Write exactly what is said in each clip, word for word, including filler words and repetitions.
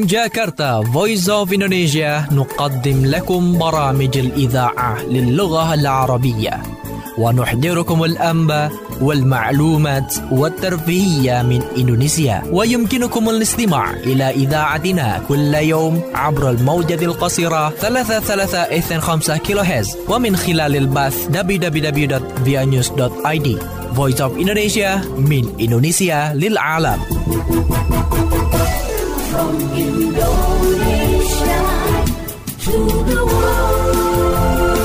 من جاكرتا Voice of Indonesia نقدم لكم برامج الإذاعة للغة العربية ونحضركم الأنباء والمعلومات والترفيهية من إندونيسيا. ويمكنكم الاستماع إلى إذاعتنا كل يوم عبر الموجة القصيرة ثلاثة ثلاثة اثنين خمسة كيلو هرتز ومن خلال البث دبليو دبليو دبليو دوت via news دوت i d. Voice of Indonesia من إندونيسيا للعالم. From Indonesia to the world.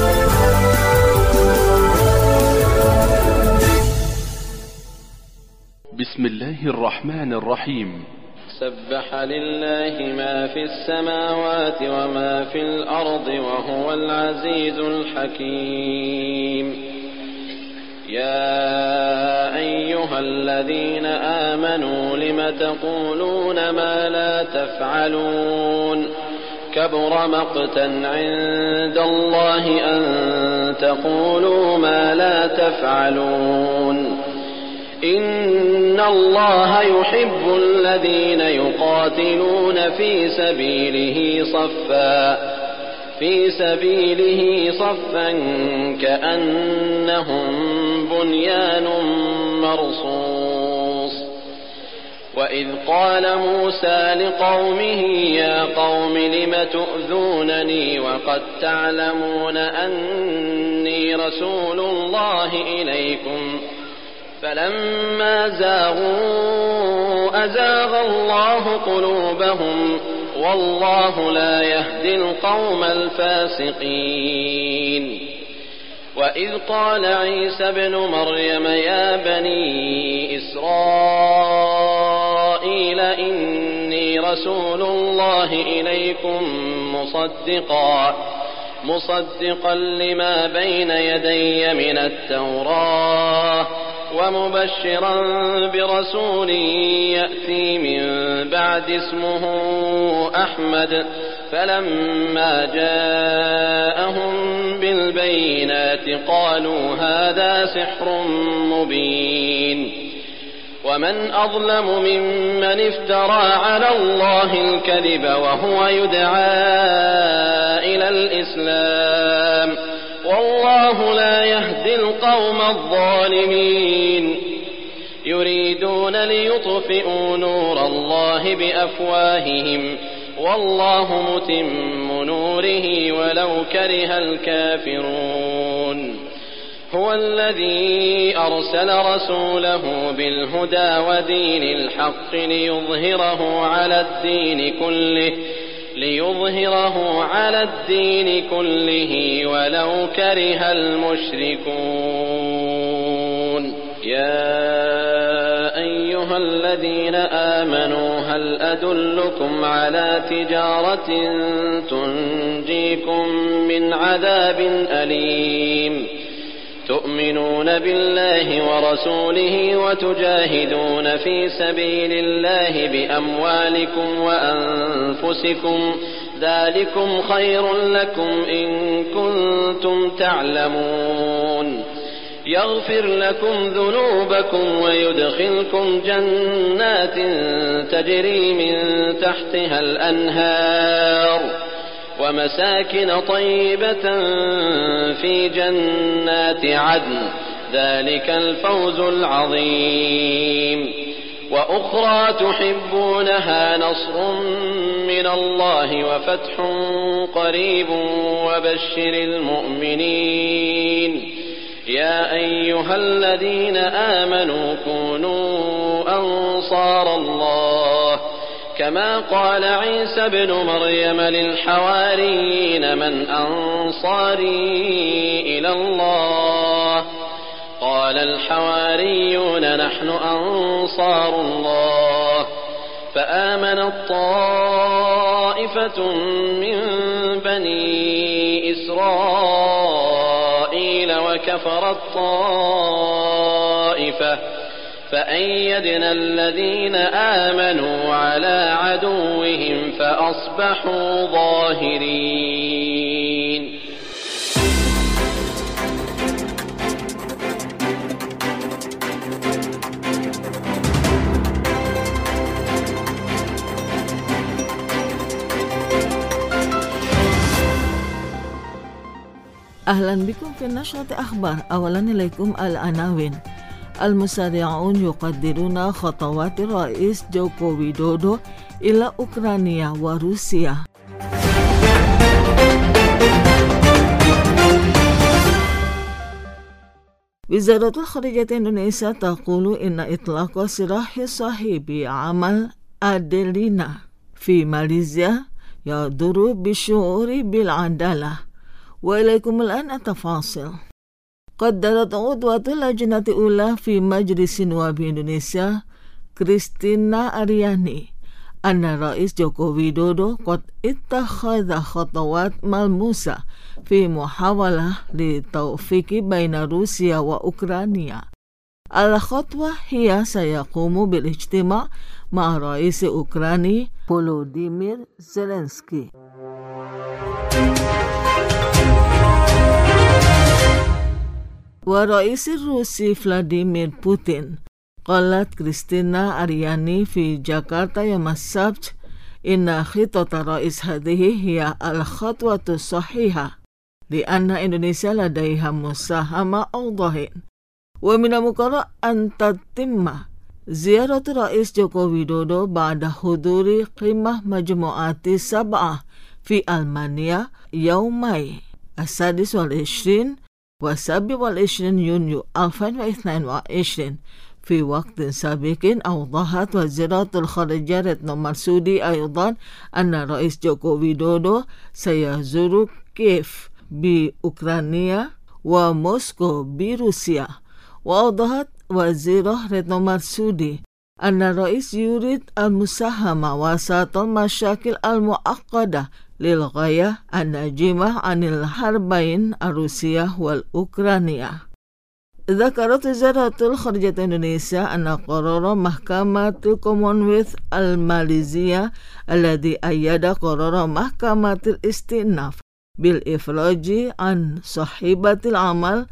بسم الله الرحمن الرحيم. سبح لله ما في السماوات وما في الأرض وهو العزيز الحكيم. يا أيها الذين آمنوا لم تقولون ما لا تفعلون كبر مقتا عند الله أن تقولوا ما لا تفعلون. إن الله يحب الذين يقاتلون في سبيله صفا في سبيله صفا كأنهم بنيان مرصوص. وإذ قال موسى لقومه يا قوم لم تؤذونني وقد تعلمون أني رسول الله إليكم فلما زاغوا أزاغ الله قلوبهم والله لا يهدي القوم الفاسقين. وإذ قال عيسى ابن مريم يا بني إسرائيل إني رسول الله إليكم مصدقا مصدقا لما بين يدي من التوراة ومبشرا برسول يأتي من بعد اسمه أحمد. فلما جاءهم بالبينات قالوا هذا سحر مبين. ومن أظلم ممن افترى على الله الكذب وهو يدعى إلى الإسلام والله لا يهدي القوم الظالمين. يريدون ليطفئوا نور الله بأفواههم والله متم نوره ولو كره الكافرون. هو الذي أرسل رسوله بالهدى ودين الحق ليظهره على الدين كله ليظهره على الدين كله ولو كره المشركون. يا أيها الذين آمنوا هل أدلكم على تجارة تنجيكم من عذاب أليم تؤمنون بالله ورسوله وتجاهدون في سبيل الله بأموالكم وأنفسكم ذلكم خير لكم إن كنتم تعلمون. يغفر لكم ذنوبكم ويدخلكم جنات تجري من تحتها الأنهار ومساكن طيبة في جنات عدن ذلك الفوز العظيم. وأخرى تحبونها نصر من الله وفتح قريب وبشر المؤمنين. يا أيها الذين آمنوا كونوا أنصار الله كما قال عيسى ابن مريم للحواريين من أنصاري إلى الله قال الحواريون نحن أنصار الله. فآمنت طائفة من بني إسرائيل وكفرت طائفة فأيدنا الذين آمنوا على عدوهم فأصبحوا ظاهرين. أهلا بكم في نشرة أخبار. أولا إليكم العناوين. المسارعون يقدرون خطوات الرئيس جوكو ويدودو إلى أوكرانيا وروسيا. وزارة الخارجية إندونيسيا تقول إن إطلاق سراح صاحب عمل أديلينا في ماليزيا يضر بالشعور بالعدالة. وإليكم الآن التفاصيل. قدرت عضوة اللجنة الأولى في مجلس نواب إندونيسيا كريستينا أرياني أن الرئيس جوكو ويدودو قد اتخذ خطوات ملموسة في محاولة للتوفيق بين روسيا وأوكرانيا. الخطوة هي سيقوم بالاجتماع مع رئيس أوكراني فولوديمير زيلينسكي. ورئيس الروسي فلاديمير بوتين. قالت كريستينا أرياني في جاكرتا يوم السبت إن خطة الرئيس هذه هي الخطوة الصحيحة لأن إندونيسيا لديها مساهمة أوضح، ومن المقرر أن تتم زيارة الرئيس جوكو ويدودو بعد حضور قمة مجموعات سبعة في ألمانيا يومي السادس والعشرين والسابع والعشرين يونيو ألفين واثنين وعشرين. في وقت سابق أوضحت وزيرة الخارجية ريتنو مرسودي أيضا أن الرئيس جوكو ويدودو سيزور كييف بأوكرانيا وموسكو بروسيا. وأوضحت وزيرة ريتنو مرسودي أن الرئيس يريد المساهمة وسط المشاكل المعقدة للغاية الناجمة عن الحربين الروسية والأوكرانية. ذكرت وزارة الخارجية إندونيسيا أن قرار محكمة الكومنولث الماليزية الذي أيد قرار محكمة الاستئناف بالإفراج عن صاحبة العمل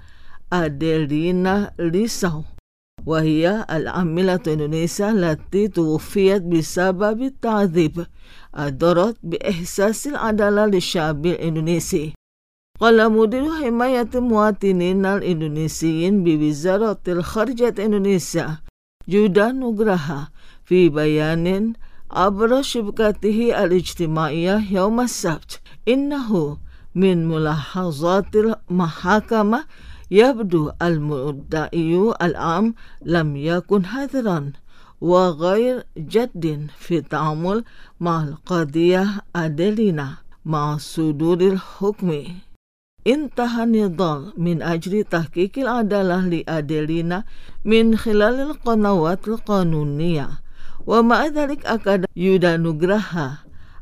أديلينا ليساو، وهي العاملة الإندونيسية التي توفيت بسبب التعذيب، أدرت بإحساس العدالة للشعب الإندونيسي. قال مدير حماية المواطنين الإندونيسيين بوزارة الخارجية إندونيسيا جودا نوغراها في بيان عبر شبكته الاجتماعية يوم السبت إنه من ملاحظات المحاكمة يبدو المدعي العام لم يكن حذرا وغير جد في التعامل مع القضية أديلينا مع صدور الحكم. انتهى النضال من أجل تحقيق العدالة لأديلينا من خلال القنوات القانونية. ومع ذلك أكد يودا نوغراها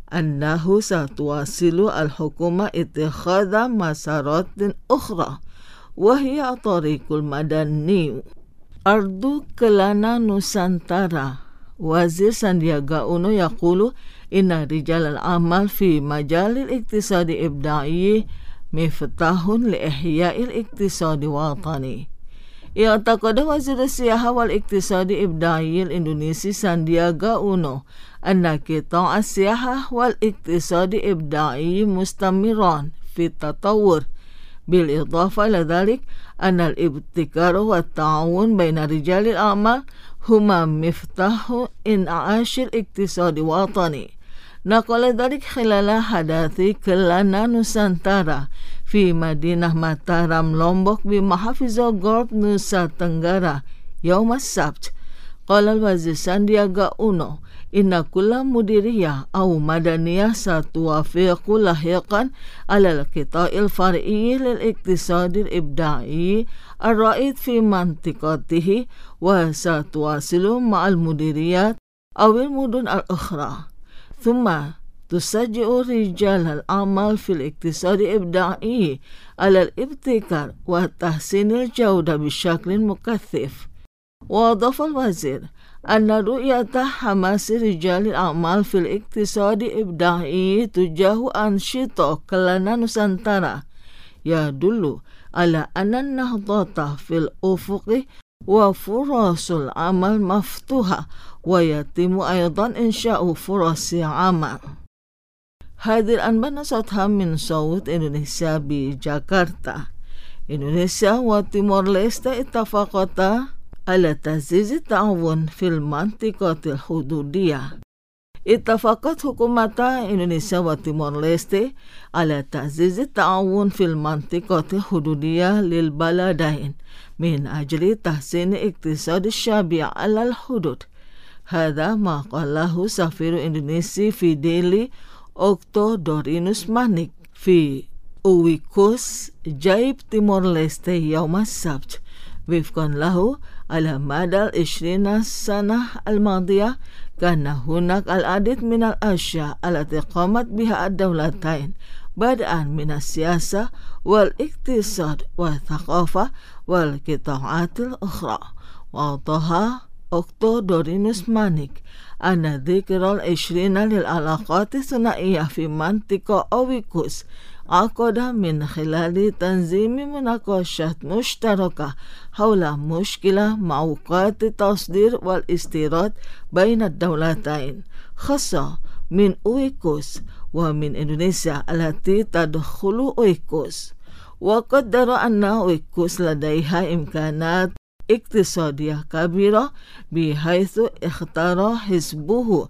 أنه ستواصل الحكومة اتخاذ مسارات أخرى وهي الطريق المدني. أرض كلانا نوسانتارا. وزير ساندياغا أونو يقول إن رجال الأعمال في مجال الاقتصاد الإبداعي مفتاح لإحياء الاقتصاد الوطني. اعتقد وزير السياحة والاقتصاد الإبداعي الإندونيسي ساندياغا أونو أن قطاع السياحة والاقتصاد الإبداعي مستمران في التطور، بالإضافة إلى ذلك أن الابتكار والتعاون بين رجال الأعمال هما مفتاح إنعاش الاقتصاد الوطني. نقل ذلك خلال حدث كلانا نوسانتارا في مدينة ماتارام لومبوك بمحافظة غرب نوسا تنغارا يوم السبت. قال الوزير ساندياغا أونو إن كل مديرية أو مدنية ستوافق لاحقا على القطاع الفرعي للاقتصاد الإبداعي الرائد في منطقته، وستواصل مع المديريات أو المدن الأخرى، ثم تشجع رجال الأعمال في الاقتصاد الإبداعي على الابتكار وتحسين الجودة بشكل مكثف. وأضاف الوزير أن رؤية حماس رجال الأعمال في الاقتصاد الإبداعي تجاه أنشطة كلانا نوسانتارا يدل على أن النهضة في الأفق وفرص العمل مفتوحة، ويتم أيضا إنشاء فرص عمل. Hadir anbana Sotham min Saud Indonesia bi Jakarta. Indonesia wa Timor Leste ittafaqata ala taziz ta'awun fil mantiqatil hududiyah. Ittafaqat hukumata Indonesia wa Timor Leste ala taziz ta'awun fil mantiqatil hududiyah lil baladain min ajli tahsin iktisad syabi' ala al-hudud. Hadha ma qalahu safiru Indonesia fi Delhi Okto Dorinus Manik fi Uwikus Jaib Timor Leste يوم السبت وفقا له على مدى العشرين سنة الماضية كان هناك العديد من الأشياء التي قامت بها الدولتين بدءا من السياسة والاقتصاد والثقافة والقطاعات الأخرى. وأوضح أوكتو دورينوس مانيك أن ذكرى العشرين للعلاقات الثنائية في منطقة أويكوس عقد من خلال تنظيم مناقشات مشتركة حول مشكلة معوقات التصدير والاستيراد بين الدولتين، خاصة من أويكوس ومن إندونيسيا التي تدخل أويكوس. وقدر أن أويكوس لديها إمكانات اقتصادية كبيرة بحيث اختار حزبه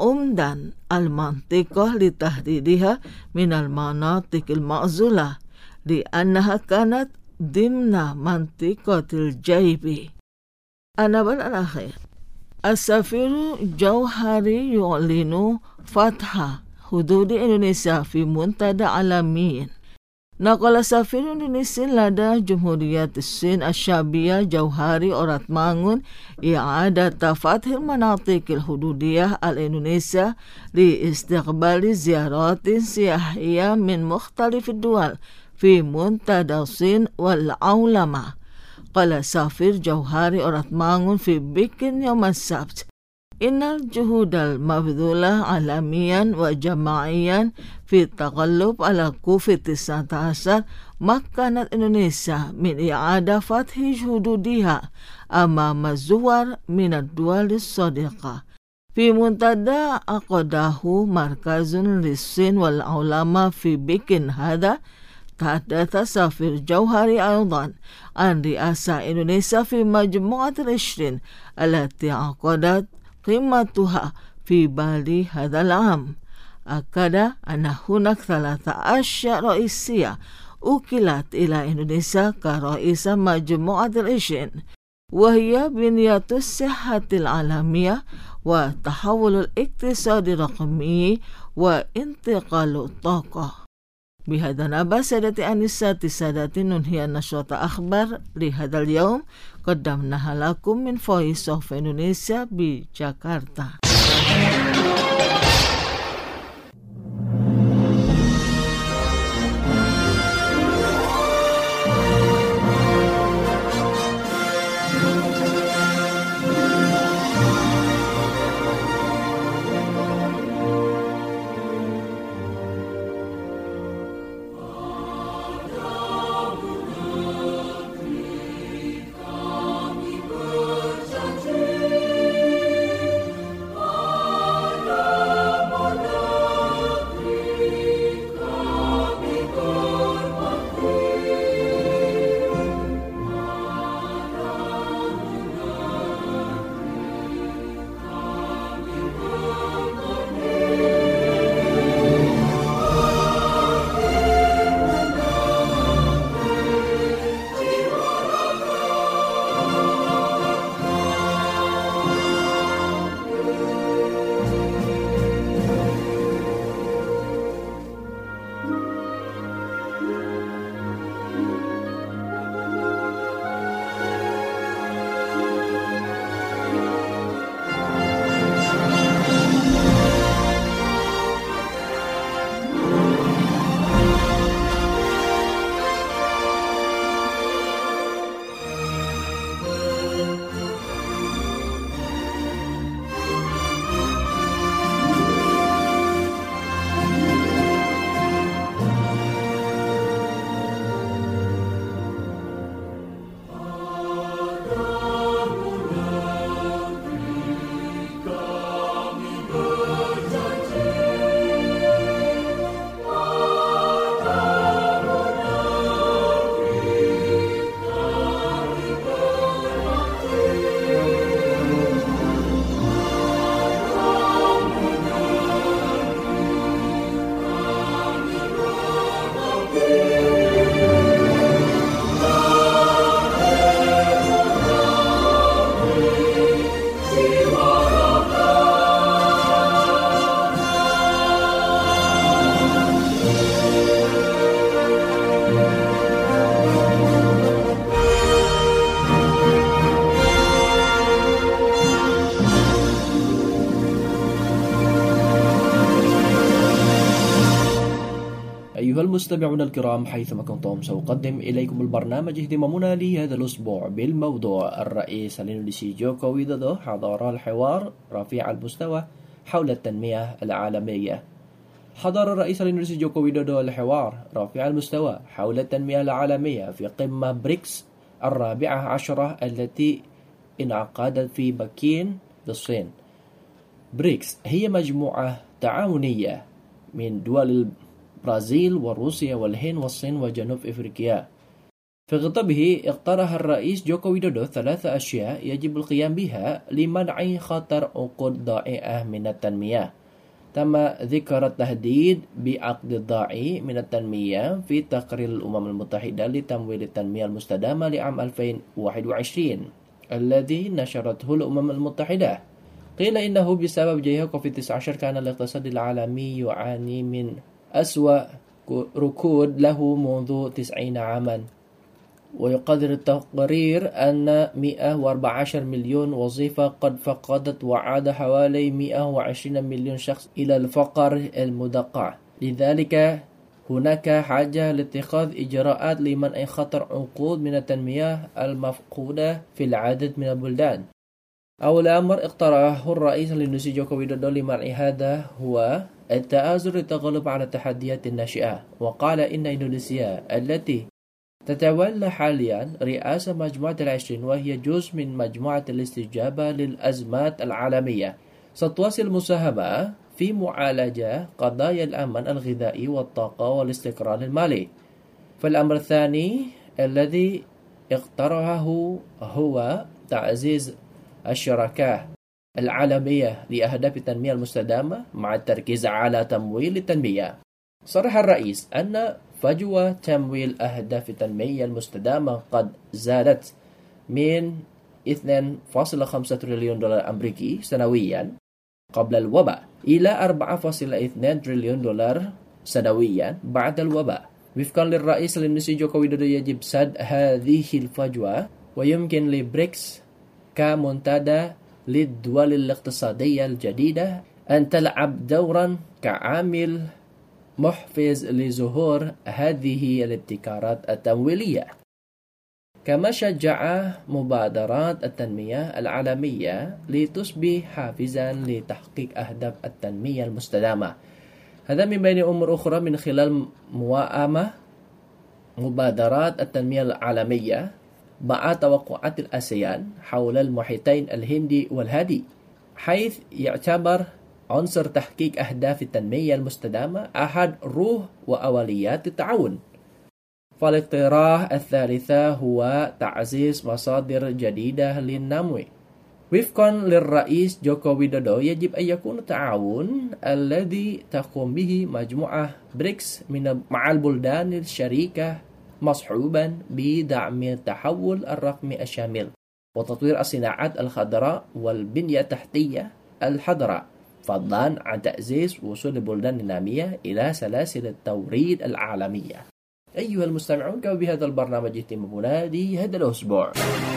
عمدا المنطقة لتحديدها من المناطق المعزولة لأنها كانت ضمن منطقة الجيب. النبأ الأخير، السفير جوهري يعلن فتح حدود إندونيسيا في منتدى عالمي. نقل سفير إندونيسيا لدى جمهورية الصين الشعبية جوهري أوراتمانgun إعادة فتح المناطق الحدودية الإندونيسية لاستقبال زيارات سياحية من مختلف الدول في منتدى الصين والعولمة. قال سفير جوهري أوراتمانgun في بكين يوم السبت إن الجهود المبذولة عالميا وجماعيا في التغلب على كوفيد تسعة عشر مكنت إندونيسيا من إعادة فتح حدودها أمام الزوار من الدول الصديقة. في منتدى عقده مركز للصين والعلماء في بكين هذا تحدث سفير جوهري أيضا عن رئاسة إندونيسيا في مجموعة العشرين التي عقدت قيمتها في بالي هذا العام. أكد أن هناك ثلاثة أشياء رئيسية أوكلت إلى إندونيسيا كرئيس مجموعة العشرين، وهي بنية الصحة العالمية وتحول الاقتصاد الرقمي وانتقال الطاقة. بهذا نبأ سادتي أنساتي سادتي ننهي نشرة أخبار لهذا اليوم قدمناها لكم من Voice of Indonesia بجاكرتا. المستمعون الكرام، حيثما كنتم سأقدم إليكم البرنامج اهتمامنا لهذا الأسبوع بالموضوع الرئيس الإندونيسي جوكو ويدودو حضر الحوار رفيع المستوى حول التنمية العالمية. حضر الرئيس الإندونيسي جوكو ويدودو الحوار رفيع المستوى حول التنمية العالمية في قمة بريكس الرابعة عشرة التي انعقدت في بكين بالصين. بريكس هي مجموعة تعاونية من دول البرازيل وروسيا والهند والصين وجنوب أفريقيا. في خطابه اقترح الرئيس جوكو ويدودو ثلاث أشياء يجب القيام بها لمنع خطر عقود ضائعة من التنمية. تم ذكر التهديد بعقد ضائع من التنمية في تقرير الأمم المتحدة لتمويل التنمية المستدامة لعام ألفين وواحد وعشرين الذي نشرته الأمم المتحدة. قيل إنه بسبب جائحة كوفيد تسعة عشر كان الاقتصاد العالمي يعاني من أسوأ ركود له منذ تسعين عاما. ويقدر التقرير أن مئة وأربعة عشر مليون وظيفة قد فقدت وعاد حوالي مئة وعشرين مليون شخص إلى الفقر المدقع. لذلك هناك حاجة لاتخاذ إجراءات لمنع خطر عقود من التنمية المفقودة في العديد من البلدان. أول أمر اقترحه الرئيس الإندونيسي جوكو ويدودو لمنع هذا هو التآزر للتغلب على التحديات الناشئة. وقال إن إندونيسيا التي تتولى حاليا رئاسة مجموعة العشرين وهي جزء من مجموعة الاستجابة للأزمات العالمية ستواصل المساهمة في معالجة قضايا الأمن الغذائي والطاقة والاستقرار المالي. فالأمر الثاني الذي اقترحه هو تعزيز الشراكة العالمية لأهداف التنمية المستدامة مع التركيز على تمويل التنمية. صرح الرئيس أن فجوة تمويل أهداف التنمية المستدامة قد زادت من اثنين فاصلة خمسة تريليون دولار أمريكي سنويا قبل الوباء إلى أربعة فاصلة اثنين تريليون دولار سنويا بعد الوباء. وفقا للرئيس الإندونيسي جوكو ويدودو يجب سد هذه الفجوة، ويمكن لبريكس كمنتدى للدول الاقتصادية الجديدة أن تلعب دورا كعامل محفز لظهور هذه الابتكارات التمويلية. كما شجع مبادرات التنمية العالمية لتصبح حافزا لتحقيق أهداف التنمية المستدامة. هذا من بين أمور أخرى من خلال موائمة مبادرات التنمية العالمية مع توقعات الآسيان حول المحيطين الهندي والهادي، حيث يعتبر عنصر تحقيق أهداف التنمية المستدامة أحد روح وأوليات التعاون. فالاقتراح الثالثة هو تعزيز مصادر جديدة للنمو. وفقا للرئيس جوكو ويدودو يجب أن يكون التعاون الذي تقوم به مجموعة بريكس من مع البلدان الشريكة مصحوبا بدعم التحول الرقمي الشامل وتطوير الصناعات الخضراء والبنية التحتية الحضراء، فضلا عن تعزيز وصول البلدان النامية إلى سلاسل التوريد العالمية. أيها المستمعون، كما بهذا البرنامج اهتمامنا لهذا الأسبوع.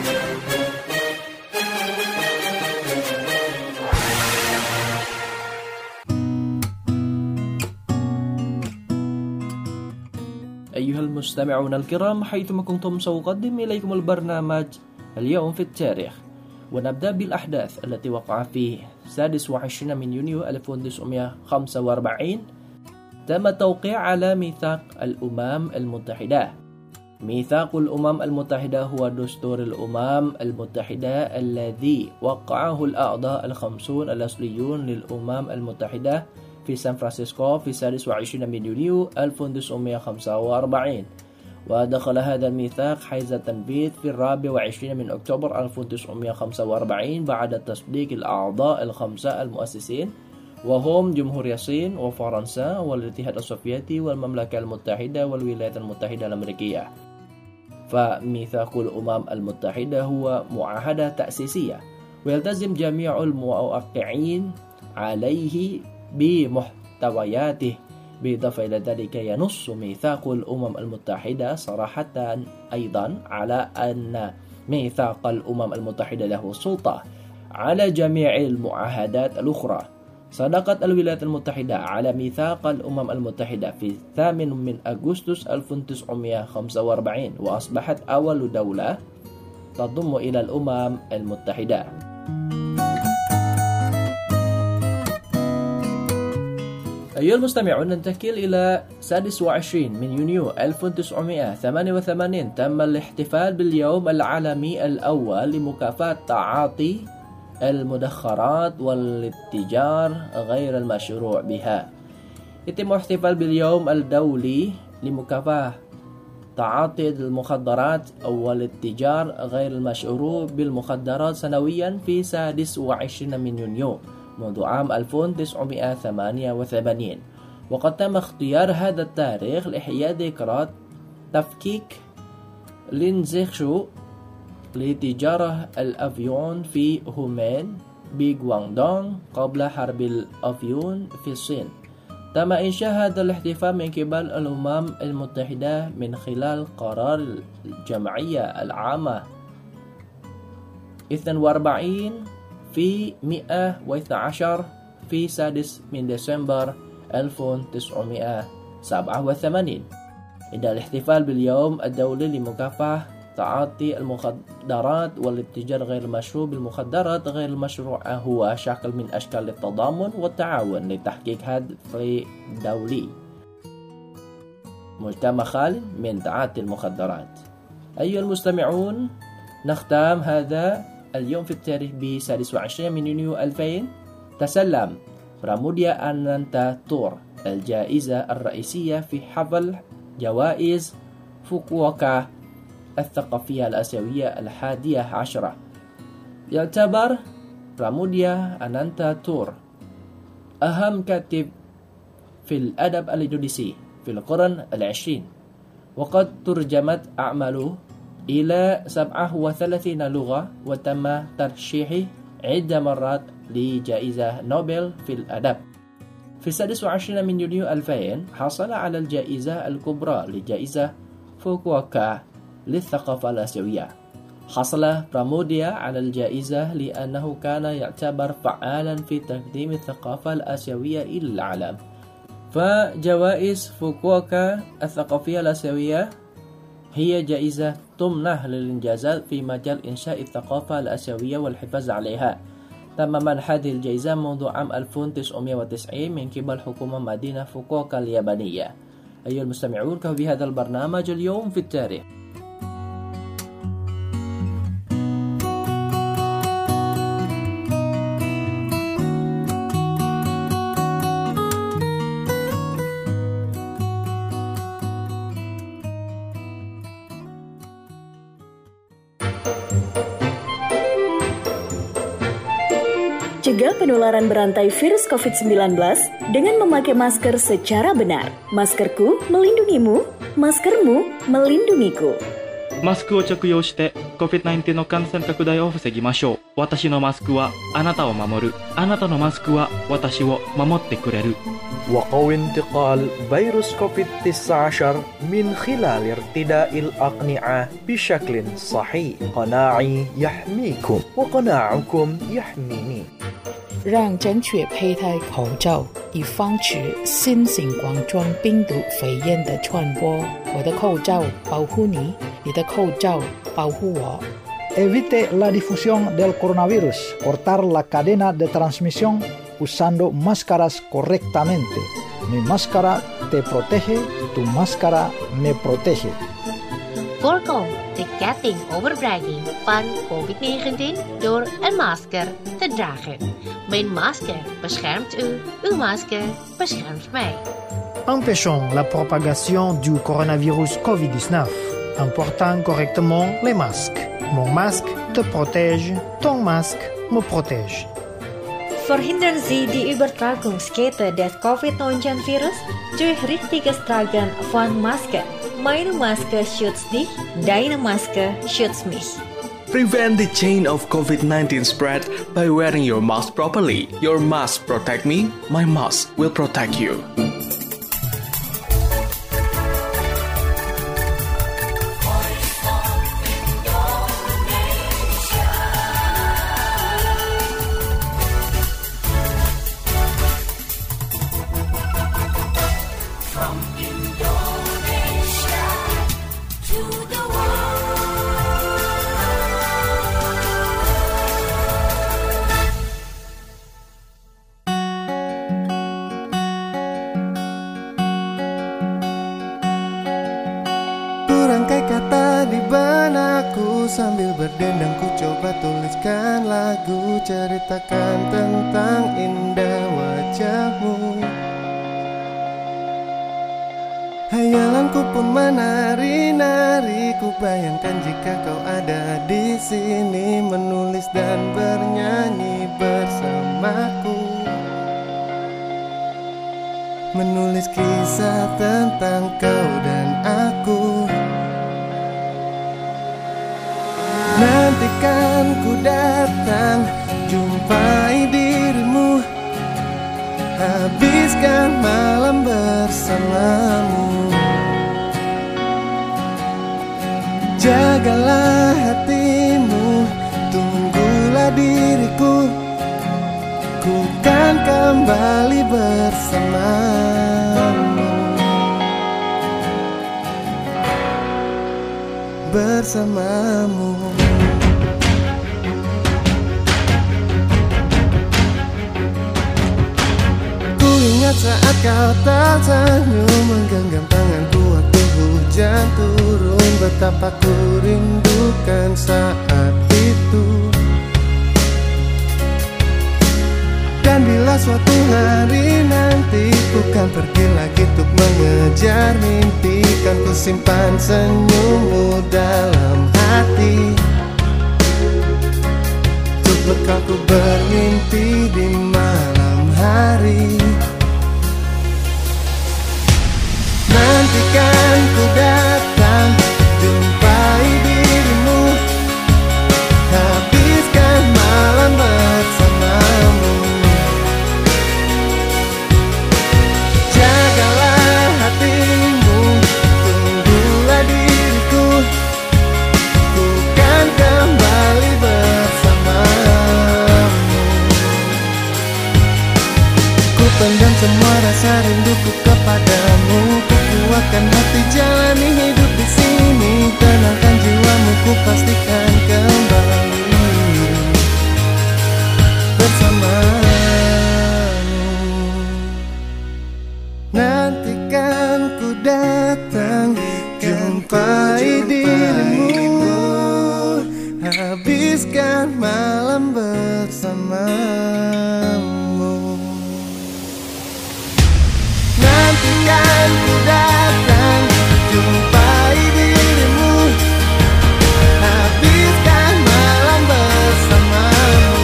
أيها المستمعون الكرام، حيثما كنتم سأقدم إليكم البرنامج اليوم في التاريخ، ونبدأ بالأحداث التي وقع في السادس والعشرين من يونيو ألف وتسعمائة وخمسة وأربعين تم التوقيع على ميثاق الأمم المتحدة. ميثاق الأمم المتحدة هو دستور الأمم المتحدة الذي وقعه الأعضاء الخمسون الأصليون للأمم المتحدة في سان فرانسيسكو في السادس والعشرين من يونيو ألف وتسعمائة وخمسة وأربعين. ودخل هذا الميثاق حيز التنفيذ في الرابع والعشرين من أكتوبر ألف وتسعمائة وخمسة وأربعين بعد تصديق الأعضاء الخمسة المؤسسين، وهم جمهورية الصين وفرنسا والاتحاد السوفيتي والمملكة المتحدة والولايات المتحدة الأمريكية. فميثاق الأمم المتحدة هو معاهدة تأسيسية ويلتزم جميع الموقعين عليه بمحتوياته. بالإضافة إلى ذلك ينص ميثاق الأمم المتحدة صراحة أيضا على أن ميثاق الأمم المتحدة له سلطة على جميع المعاهدات الأخرى، صدقت الولايات المتحدة على ميثاق الأمم المتحدة في الثامن من أغسطس ألف وتسعمائة وخمسة وأربعين وأصبحت أول دولة تضم إلى الأمم المتحدة. أيها المستمعون، ننتقل إلى السادس والعشرين من يونيو ألف وتسعمائة وثمانية وثمانين. تم الاحتفال باليوم العالمي الأول لمكافحة تعاطي المدخرات والاتجار غير المشروع بها. يتم الاحتفال باليوم الدولي لمكافحة تعاطي المخدرات والاتجار غير المشروع بالمخدرات سنويا في السادس والعشرين من يونيو منذ عام ألف وتسعمائة وثمانية وثمانين، وقد تم اختيار هذا التاريخ لإحياء ذكرى تفكيك لينزيشو لتجارة الأفيون في هومين بغواندونغ قبل حرب الأفيون في الصين. تم إنشاء هذا الاحتفال من قبل الأمم المتحدة من خلال قرار الجمعية العامة اثنين وأربعين في مئة واثني عشر في السادس من ديسمبر ألف وتسعمائة وسبعة وثمانين. عند الاحتفال باليوم الدولي لمكافحة تعاطي المخدرات والاتجار غير المشروع بالمخدرات غير المشروعة هو شكل من أشكال التضامن والتعاون لتحقيق هدف دولي مجتمع خال من تعاطي المخدرات. أيها المستمعون، نختم هذا اليوم في التاريخ بالسادس والعشرين من يونيو ألفين. تسلم براموديا أنانتا تور الجائزة الرئيسية في حفل جوائز فوكووكا الثقافية الآسيوية الحادية عشرة. يعتبر براموديا أنانتا تور أهم كاتب في الأدب الإندونيسي في القرن العشرين، وقد ترجمت أعماله إلى سبعة وثلاثين لغة، وتم ترشيحه عدة مرات لجائزة نوبل في الأدب. في السادس والعشرين من يونيو ألفين حصل على الجائزة الكبرى لجائزة فوكووكا للثقافة الآسيوية. حصل براموديا على الجائزة لأنه كان يعتبر فعالا في تقديم الثقافة الآسيوية إلى العالم. فجوائز فوكووكا الثقافية الآسيوية هي جائزة تمنح للإنجازات في مجال إنشاء الثقافة الآسيوية والحفاظ عليها. تم منح هذه الجائزة منذ عام ألف وتسعمائة وتسعين من قبل حكومة مدينة فوكووكا اليابانية. أيها المستمعون، كان في هذا البرنامج اليوم في التاريخ. Cegah penularan berantai virus covid sembilan belas dengan memakai masker secara benar. Maskerku melindungimu, maskermu melindungiku. マスクを着用して コビッドナインティーン の感染拡大を防ぎましょう。私のマスクはあなたを守る。あなたのマスクは私を守ってくれる。 وقوي انتقال فيروس كوفيد تسعة عشر من خلال ارتداء الأقنعة بشكل صحيح. قناعي يحميكم وقناعكم يحميني. 让正确佩戴口罩，以防止新型冠状病毒肺炎的传播。我的口罩保护你，你的口罩保护我。 Evite la difusión del coronavirus. Cortar la cadena de transmisión usando máscaras correctamente. Mi máscara te protege, tu máscara me protege. Voorkom de ketting overbreiding van covid negentien door een masker te dragen. Mijn masker beschermt u, uw masker beschermt mij. Empêchons la propagation du coronavirus covid dix-neuf en portant correctement les masques. Mon masque te protège, ton masque me protège. Verhindern Sie die Übertragungskette des covid neunzehn virus durch richtiges Tragen von Masken. Meine Maske schützt dich, deine Maske schützt mich. Prevent the chain of covid nineteen spread by wearing your mask properly. Your mask protect me, my mask will protect you. aku sambil berdendang ku coba tuliskan lagu, ceritakan tentang indah wajahmu. Hayalanku pun menari-nari, ku bayangkan jika kau ada di sini, menulis dan bernyanyi bersamaku, menulis kisah tentang kau dan aku. Nantikan ku datang, jumpai dirimu, habiskan malam bersamamu. Jagalah hatimu, tunggulah diriku, ku kan kembali bersamamu, bersamamu. Ku ingat saat kau tersenyum, menggenggam tanganku waktu hujan turun, betapa ku rindukan saat itu. Dan bila suatu hari nanti ku kan pergi lagi untuk mengejar mimpi, kan ku simpan senyummu dalam hati, untuk bekal ku bermimpi di malam hari. Nantikan ku datang, jumpai dirimu, habiskan malam bersamamu. Jagalah hatimu, tunggulah diriku, ku kan kembali bersamamu. Ku pendam semua rasa rinduku kepadamu, ku kuatkan hati jalani hidup di sini, tenangkan jiwamu, ku pastikan kembali bersamamu. Nantikan ku datang, jumpai dirimu, habiskan malam bersamamu. Nantikan ku datang, jumpai dirimu, habiskan malam bersamamu.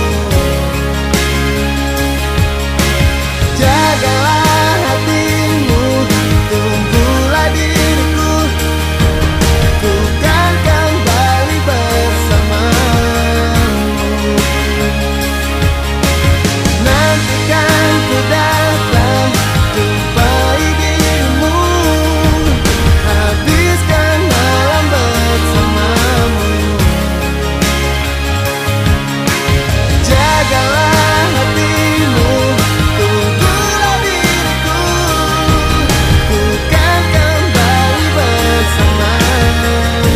Jagalah hatimu, tunggulah diriku, ku kan kembali bersamamu. Nantikan ku datang, jumpai dirimu, habiskan malam bersamamu. Jagalah hatimu, tunggulah diriku, ku kan kembali bersamamu.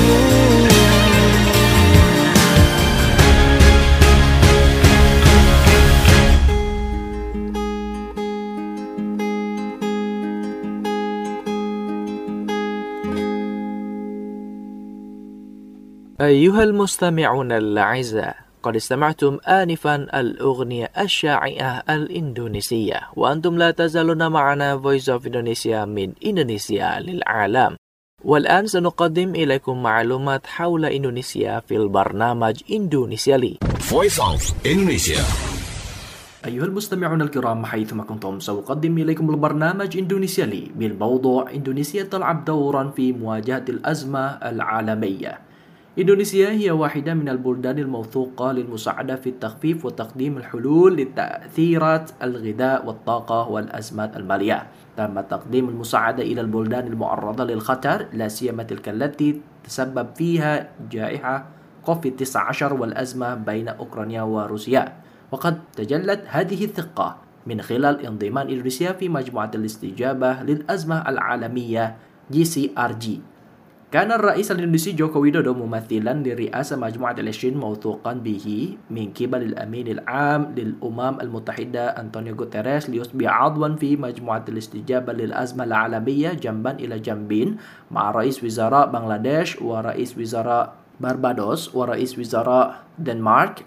أيها المستمعون الأعزاء، قد استمعتم آنفا الأغنية الشائعة الإندونيسية، وأنتم لا تزالون معنا Voice of Indonesia من إندونيسيا للعالم. والآن سنقدم إليكم معلومات حول إندونيسيا في البرنامج إندونيسيا لي. Voice of Indonesia. أيها المستمعون الكرام حيثما كنتم، سأقدم إليكم البرنامج إندونيسيا لي بالموضوع إندونيسيا تلعب دورا في مواجهة الأزمة العالمية. إندونيسيا هي واحدة من البلدان الموثوقة للمساعدة في التخفيف وتقديم الحلول لتأثيرات الغذاء والطاقة والأزمات المالية. تم تقديم المساعدة إلى البلدان المعرضة للخطر، لا سيما تلك التي تسبب فيها جائحة كوفيد تسعة عشر والأزمة بين أوكرانيا وروسيا. وقد تجلت هذه الثقة من خلال انضمام إندونيسيا في مجموعة الاستجابة للأزمة العالمية جي سي آر جي. كان الرئيس الإندونيسي جوكو ويدودو ممثلا لرئاسة مجموعة العشرين موثوقا به من قبل الأمين العام للأمم المتحدة أنطونيو غوتيريس ليصبح عضوا في مجموعة الاستجابة للأزمة العالمية جنبا إلى جنب مع رئيس وزراء بنغلاديش ورئيس وزراء بربادوس ورئيس وزراء دنمارك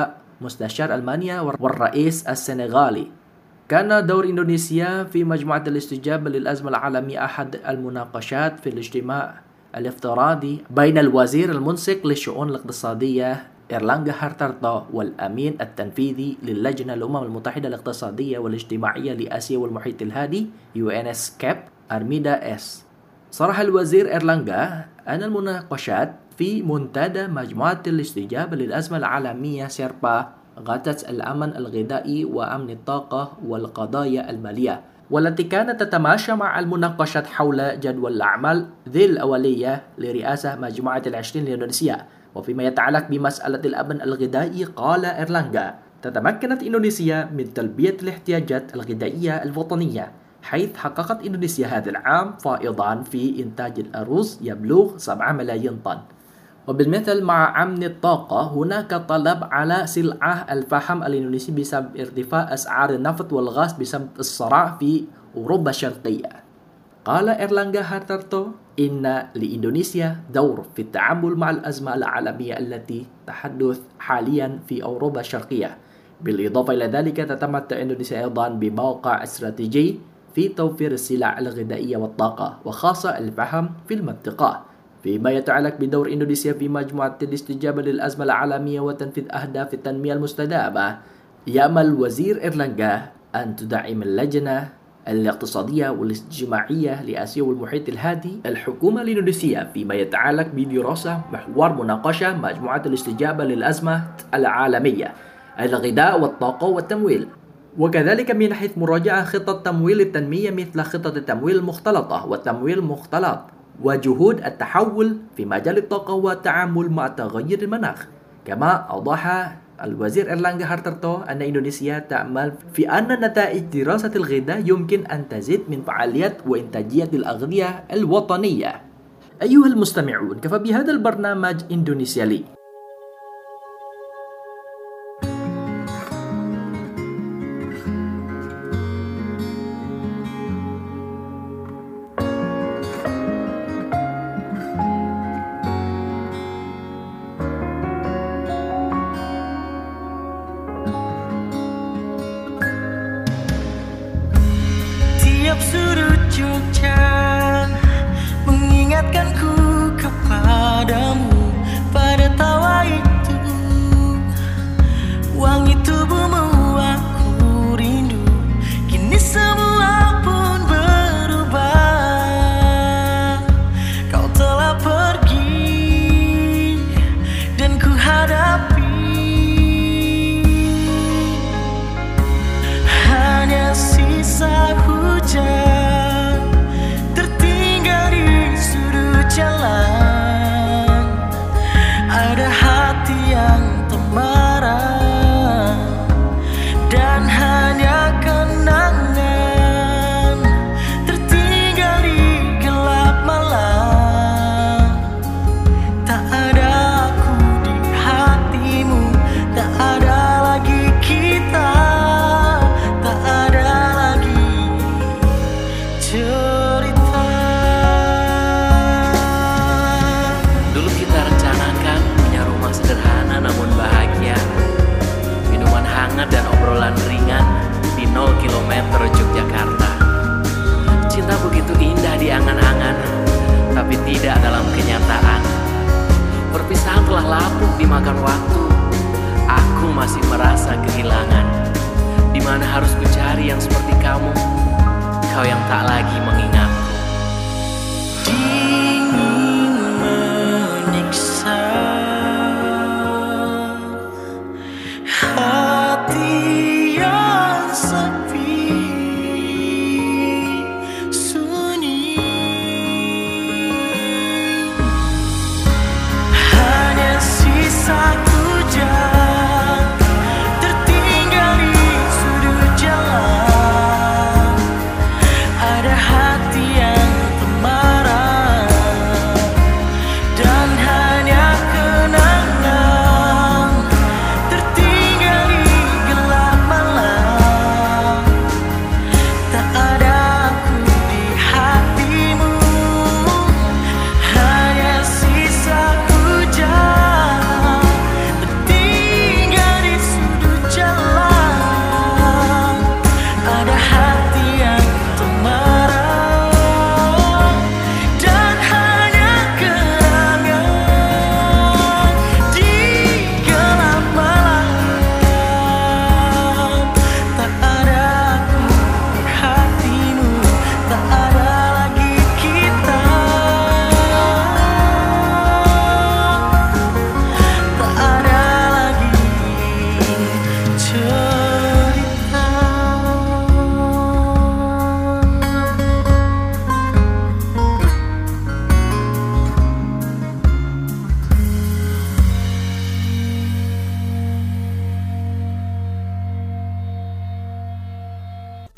ومستشار ألمانيا والرئيس السنغالي. كان دور إندونيسيا في مجموعة الاستجابة للأزمة العالمية أحد المناقشات في الاجتماع الافتراضي بين الوزير المنسق للشؤون الاقتصادية إرلانغا هارتارتو والأمين التنفيذي للجنة الأمم المتحدة الاقتصادية والاجتماعية لآسيا والمحيط الهادي يو إن إس كاب أرميدا إس. صرح الوزير إرلانغا أن المناقشات في منتدى مجموعة الاستجابة للأزمة العالمية سيربا غطت الأمن الغذائي وأمن الطاقة والقضايا المالية، والتي كانت تتماشى مع المناقشات حول جدول الأعمال ذي الأولية لرئاسة مجموعة العشرين الإندونيسية. وفيما يتعلق بمسألة الأمن الغذائي، قال إرلانغا: تتمكنت إندونيسيا من تلبية الاحتياجات الغذائية الوطنية، حيث حققت إندونيسيا هذا العام فائضا في إنتاج الأرز يبلغ سبعة ملايين طن. وبالمثل مع أمن الطاقة، هناك طلب على سلعة الفحم الإندونيسي بسبب ارتفاع أسعار النفط والغاز بسبب الصراع في أوروبا الشرقية. قال إرلانغا هارتارتو إن لإندونيسيا دور في التعامل مع الأزمة العالمية التي تحدث حاليا في أوروبا الشرقية. بالإضافة إلى ذلك، تتمتع إندونيسيا أيضا بموقع استراتيجي في توفير السلع الغذائية والطاقة، وخاصة الفحم في المنطقة. فيما يتعلق بدور إندونيسيا في مجموعة الاستجابة للأزمة العالمية وتنفيذ أهداف التنمية المستدامة، يأمل وزير إرلانغا أن تدعم اللجنة الاقتصادية والاجتماعية لآسيا والمحيط الهادي الحكومة الإندونيسية فيما يتعلق بدراسة محور مناقشة مجموعة الاستجابة للأزمة العالمية، الغذاء والطاقة والتمويل، وكذلك من حيث مراجعة خطط تمويل التنمية مثل خطط التمويل المختلطة والتمويل المختلط، وجهود التحول في مجال الطاقة والتعامل مع تغير المناخ. كما أوضح الوزير إرلانغا هارتارتو أن إندونيسيا تعمل في أن نتائج دراسة الغذاء يمكن أن تزيد من فعالية وإنتاجية الأغذية الوطنية. أيها المستمعون، كفى بهذا البرنامج إندونيسيا لي. Tiap sudut Jogja mengingatkanku kepadamu. Pada tawa itu, wangi tubuhmu aku rindu. Kini semua pun berubah. Kau telah pergi dan ku hadapi hanya sisa hujan tertinggal di sudut jalan. Ada hati yang temarah dan hanya kenangan tertinggal di gelap malam. Tak ada aku di hatimu, tak ada lagi kita, tak ada lagi cerita. Dulu kita rencanakan punya rumah sederhana namun bahagia, minuman hangat dan obrolan ringan di nol kilometer Yogyakarta. Cinta begitu indah di angan-angan, tapi tidak dalam kenyataan. Perpisahan telah lapuk dimakan waktu. Aku masih merasa kehilangan. Di mana harus ku cari yang seperti kamu, kau yang tak lagi mengingatku. Dingin menyiksa hati yang sepi, sunyi. Hanya sisa hujan tertinggal di sudut jalan. Ada hati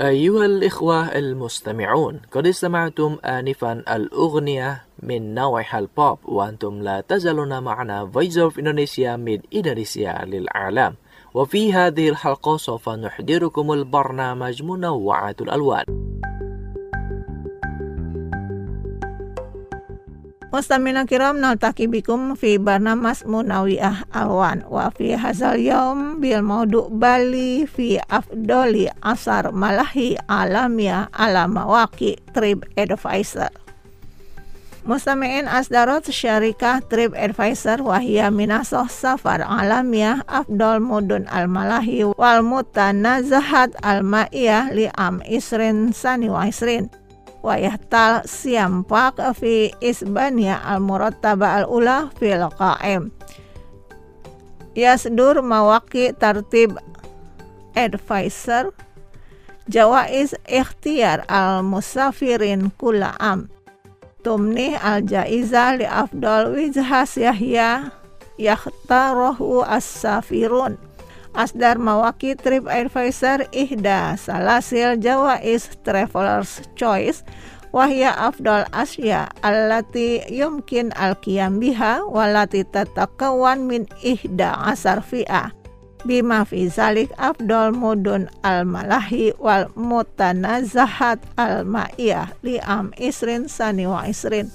أيها الإخوة المستمعون، قد استمعتم آنفا الأغنية من نوع البوب، وأنتم لا تزالون معنا Voice of Indonesia من إندونيسيا للعالم. وفي هذه الحلقة سوف نحضركم البرنامج منوعات الألوان. Mustamina kiram naltaki bikum fi barnamas munawiah alwan wa fi hazal yaum bil maudu Bali fi afdoli asar malahi alamia ala mawaki Trip Advisor. Mustami'in asdarat syarikah Trip Advisor wahia minasoh safar alamiyah afdol mudun al-malahi wal mutanazahat al-ma'iyah li'am isrin sani wa isrin wa yahtal siampak fi isbaniya al-murattaba al-ula fil qa'im yasdur mawaki tartib advisor jawaiz ikhtiyar al-musafirin kula am tumnih al-jaiza li afdal wijhas yahya yakhtarohu as-safirun. Asdar mawaki Trip Advisor ihda salasil jawaiz travelers choice wahya afdal asya allati yumkin al-qiyam biha walati tatakawan min ihda asar fi'ah bima fi zalik afdal mudun al-malahi wal mutanazahat al-ma'iyah li'am isrin sani wa isrin.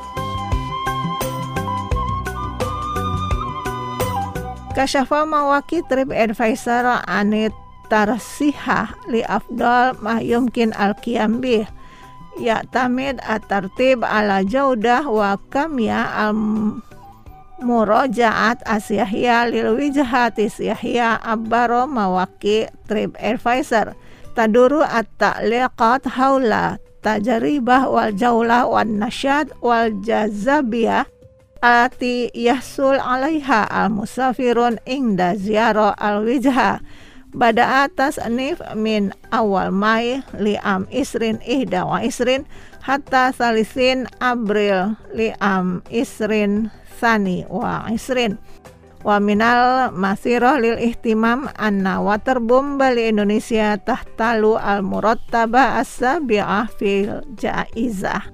Kasyafa mawaki Trip Advisor anit tarsihah li afdal ma yumkin al-qiyam bih ya'tamid at-tartib ala jaudah wa kamya al-murajaat asyahya lil wijhati syahya abbaro mawaki Trip Advisor taduru at-ta'liqat haula tajribah wal jaulah wan nasyad wal jazabiyah ati yahsul alaiha al-musafirun ingda ziyarah al-wijha bada atas nif min awal Mai li'am isrin ihda wa isrin hatta salisin April li'am isrin sani wa isrin wa minal masirah lil ihtimam anna waterbom Bali Indonesia tahtalu al-murattaba as-sabi'ah fil jaizah.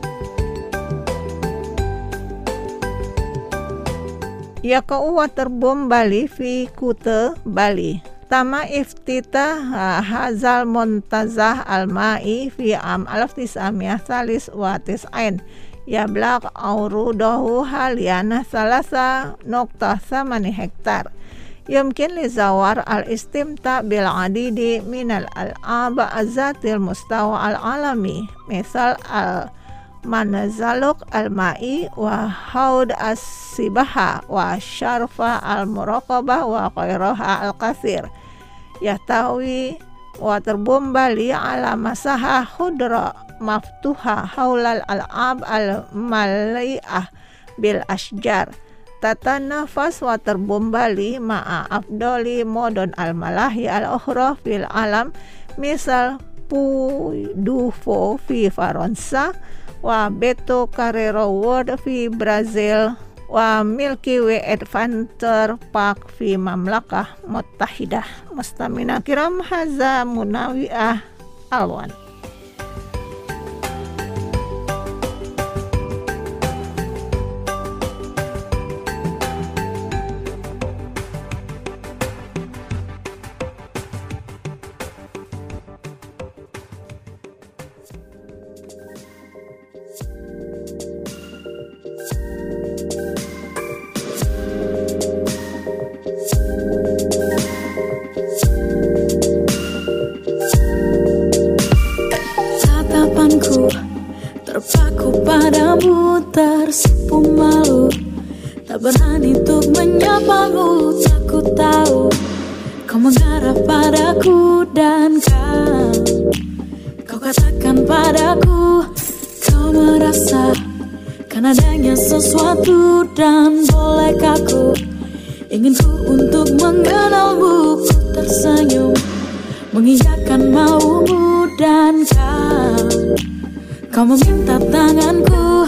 Yakau waterbom Bali fi Kute Bali tama iftitah hazal muntazah al-ma'i fi am alaf tis'amiyah salis wa tis'ain yablaq aurudahu haliana salasa nokta samani hektar yumkin li zawar al-istimta bil adidi minal al-aba azatil mustawa al-alami misal al manazaluk al-ma'i wa haud as-sibaha wa syarfa al-muraqabah wa qairaha al-kasir yahtawi waterbom Bali ala masaha khudra maftuha haulal al-ab al-malai'ah bil ashjar tatanafas waterbom Bali ma'a afdoli modon al-malahi al-ukhra fil alam misal Pudufo fi Faransa wa Beto Carrero World fi Brazil wa Milky Way Adventure Park fi Mamlakah Muttahidah. Mustamina kiram haza munawiah alwan. Padamu tersipu malu, tak berani untuk menyapamu. Takut tahu kau mengarah padaku dan kau Kau katakan padaku kau merasa kan adanya sesuatu dan bolehkah ku ingin ku untuk mengenalmu. Ku tersenyum mengiyakan maumu dan kau Kau meminta tanganku.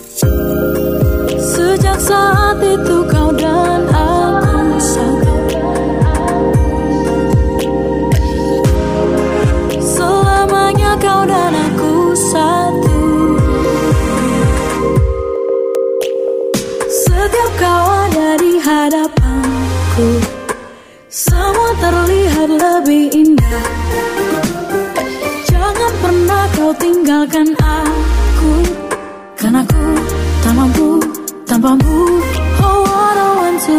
Sejak saat itu kau dan aku satu. Selalu aku. Semua terlihat lebih indah. Jangan pernah kau tinggalkan aku, karena aku tak mampu tanpamu. Oh, I don't want to.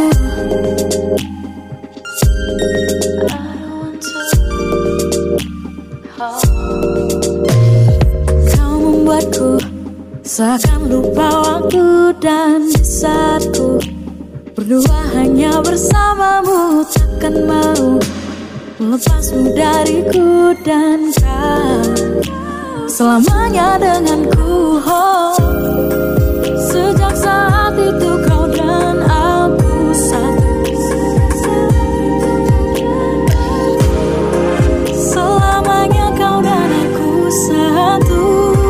Kau membuatku seakan lupa waktu dan di saat ku berdua hanya bersamamu, takkan mau melepasmu dariku dan kau selamanya denganku. Oh, sejak saat itu kau dan aku satu. Selamanya kau dan aku satu.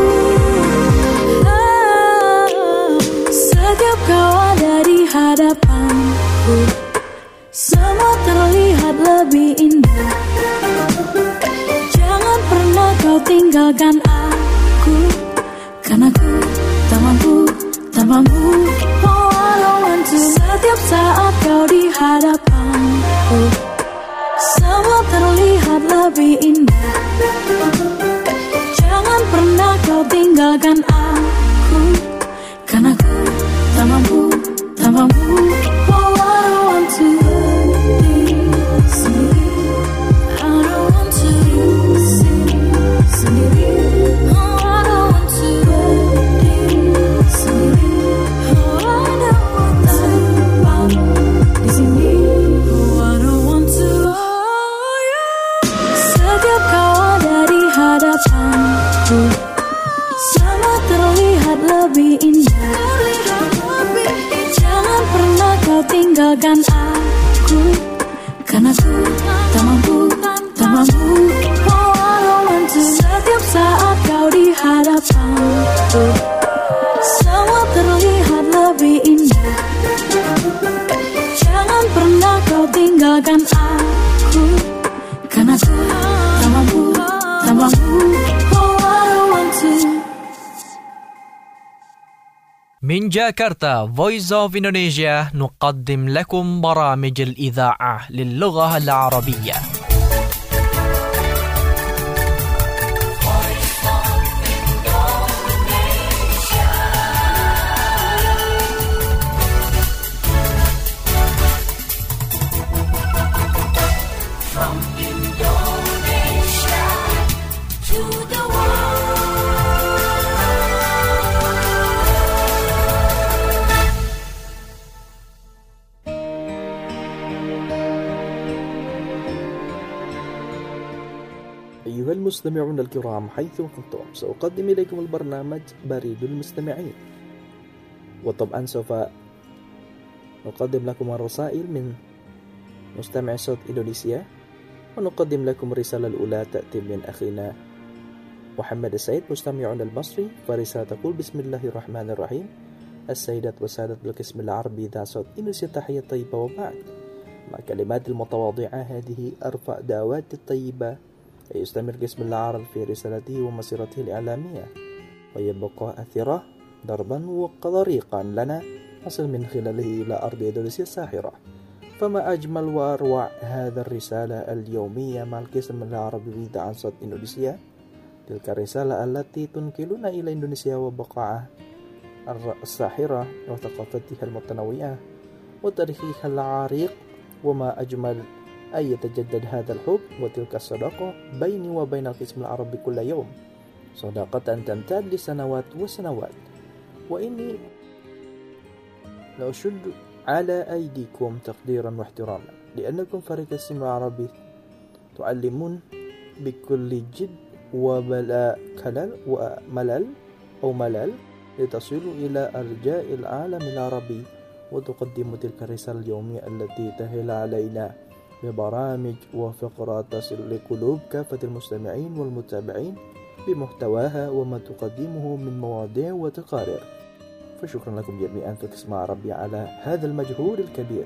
Setiap kau ada di hadapanku, semua terlihat lebih indah. Jangan pernah kau tinggalkan aku, karena aku tak mampu tanpamu. Oh, I don't want to. Setiap saat kau di hadapanku, semua terlihat lebih indah. Jangan pernah kau tinggalkan aku, karena aku tak mampu tanpamu. Oh, I don't want to. I don't want to sendiri. Oh, I don't want to sendiri. Oh, I don't want to di sini. Oh, I don't want to. Oh, yeah. Setiap kau ada di hadapanku, semua terlihat lebih indah. Jangan pernah kau tinggalkan aku, karena aku tak mampu tanpamu. Oh, I don't want to. Setiap saat kau di hadapanku, semua terlihat lebih indah. Jangan pernah kau tinggalkan aku, karena aku tak mampu tanpamu. Oh, I don't want to. من جاكرتا Voice of Indonesia نقدم لكم برامج الإذاعة للغة العربية. From Indonesia to the world. أيها المستمعون الكرام حيث كنتم، سأقدم إليكم البرنامج بريد المستمعين، وطبعا سوف نقدم لكم الرسائل من مستمع صوت إندونيسيا، ونقدم لكم الرسالة الأولى تأتي من أخينا محمد السيد مستمعنا المصري، فرسالة تقول: بسم الله الرحمن الرحيم. السيدات والسادة بالقسم العربي ذا صوت إندونيسيا، تحية طيبة وبعد. مع كلمات المتواضعة هذه أرفع دعوات الطيبة يستمر قسم العرب في رسالته ومسيرته الإعلامية، ويبقى أثره دربا وطريقا لنا نصل من خلاله إلى أرض إندونيسيا الساحرة. فما أجمل وأروع هذا الرسالة اليومية مع القسم العربي في إذاعة صوت إندونيسيا. تلك الرسالة التي تنقلنا إلى إندونيسيا وبقعها الساحرة وثقافتها المتنوعة وتاريخها العريق. وما أجمل أن يتجدد هذا الحب وتلك الصداقة بيني وبين القسم العربي كل يوم، صداقة تمتد لسنوات وسنوات. وإني لأشد على أيديكم تقديرا واحتراما، لأنكم فريق القسم العربي تعلمون بكل جد وبلا كلل وملل أو ملل لتصلوا إلى أرجاء العالم العربي وتقدموا تلك الرسالة اليومية التي تهل علينا ببرامج وفقرات تصل لقلوب كافة المستمعين والمتابعين بمحتواها وما تقدمه من مواضيع وتقارير. فشكرا لكم جميعا في القسم العربي على هذا المجهود الكبير،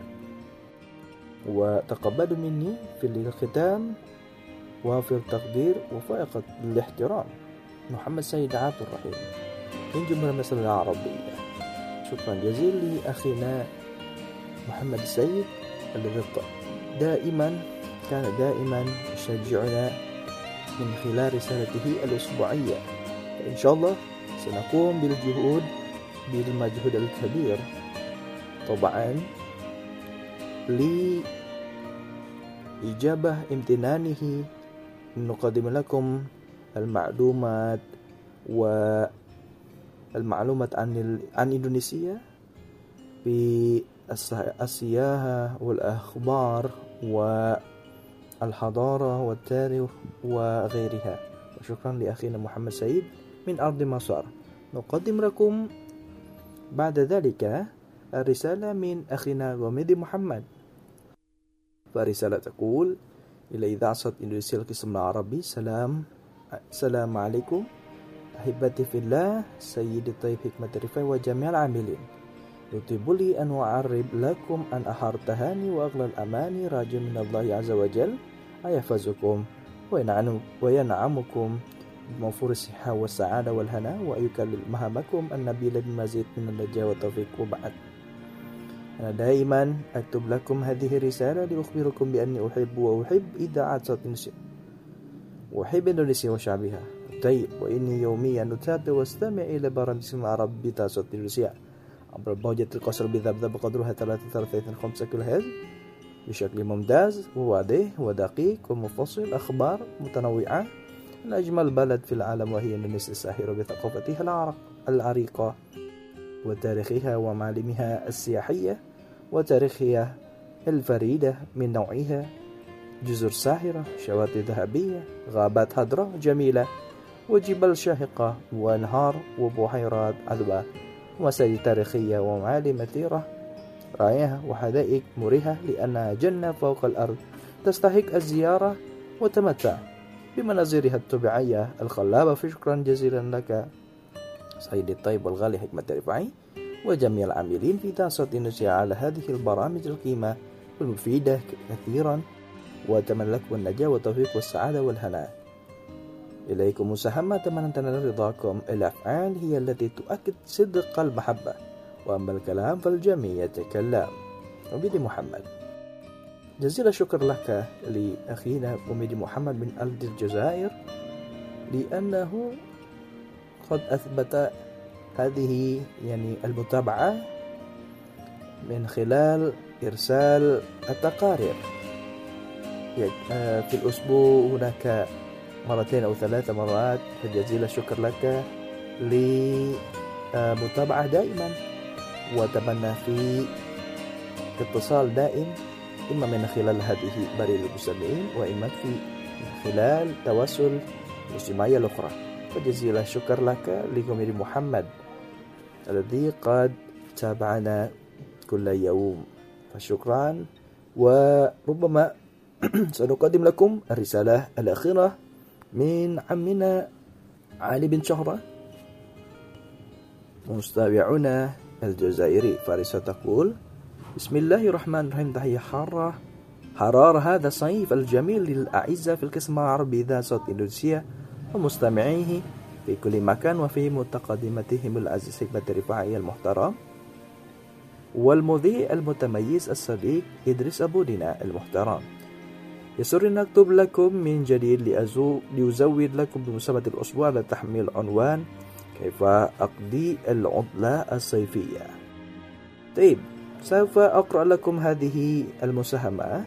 وتقبلوا مني في الختام وفي التقدير وفائق الاحترام محمد سيد عبد الرحيم من جمهورية مصر العربية. شكرا جزيلا لأخينا محمد السيد الذي دائما كان دائما يشجعنا من خلال رسالته الأسبوعية. إن شاء الله سنقوم بالجهود بالمجهود الكبير طبعا لإجابة امتنانه نقدم لكم المعلومات والمعلومات عن عن إندونيسيا في السياحة والأخبار والحضارة والتاريخ وغيرها. وشكرا لأخينا محمد سعيد من أرض مصر. نقدم لكم بعد ذلك الرسالة من أخينا غوميدي محمد، فرسالة تقول: إلى إذاعة إندونيسيا القسم العربي. سلام السلام عليكم أحبتي في الله، سيدي الطيب حكمة الرفاعي وجميع العاملين. يطيب لي أن أعرب لكم أن أحر تهاني وأغلى الأماني راجو من الله عز وجل أن يحفظكم وينعمكم بموفور الصحة والسعادة والهناء ويكلل مهامكم النبيلة بمزيد من النجاة والتوفيق. وبعد، أنا دائما أكتب لكم هذه الرسالة لأخبركم بأني أحب وأحب إذاعة صوت إندونيسيا، وأحب إندونيسيا وشعبها. طيب، وإني يوميا أتابع واستمع إلى برامج العربي بتاع صوت إندونيسيا عبر الموجة القصر بذبذب بقدرها ثلاثة وثلاثين خمسة كيلو هرتز بشكل ممتاز وواضح ودقيق ومفصل. أخبار متنوعة من أجمل بلد في العالم وهي إندونيسيا الساحرة بثقافتها العريقة وتاريخها ومعالمها السياحية وتاريخها الفريدة من نوعها، جزر ساحرة، شواطئ ذهبية، غابات خضراء جميلة وجبال شاهقة وأنهار وبحيرات عذبة ومساجد تاريخية ومعالم مثيرة رائعة وحدائق مريحة لأنها جنة فوق الأرض تستحق الزيارة وتمتع بمناظرها الطبيعية الخلابة. شكرا جزيلا لك سيدي الطيب والغالي حكمة الرفاعي وجميع العاملين في إذاعة صوت إندونيسيا على هذه البرامج القيمة والمفيدة كثيرا، وأتمنى لكم النجاة والتوفيق والسعادة والهناء. إليكم مساهمة أتمنى أن تنال رضاكم. الأفعال هي التي تؤكد صدق المحبة، وأما الكلام فالجميع يتكلم. غوميدي محمد. جزيل الشكر لك لأخينا غوميدي محمد من أرض الجزائر، لأنه قد أثبت هذه يعني المتابعة من خلال إرسال التقارير في الأسبوع هناك مرتين أو ثلاث مرات. فجزيل الشكر لك لمتابعة دائما، وأتمنى في اتصال دائم إما من خلال هذه بريد المستمعين وإما في خلال تواصل الاجتماعية الأخرى. فجزيل الشكر لك لغوميدي محمد الذي قد تابعنا كل يوم، فشكرا. وربما سنقدم لكم الرسالة الأخيرة من عمنا علي بن شهرة مستمعنا الجزائري. فارسة تقول: بسم الله الرحمن الرحيم، تحية حارة حرارة هذا الصيف الجميل للأعزة في القسم العربي إذاعة صوت إندونيسيا ومستمعيه في كل مكان، وفي متقدمتهم العزيز حكمة الرفاعي المحترم والمذيع المتميز الصديق إدريس أبو دينا المحترم. يسرني أكتب لكم من جديد لأزود لكم بمسابقة الأسبوع على تحميل عنوان كيف أقضي العطلة الصيفية. طيب، سوف أقرأ لكم هذه المساهمة،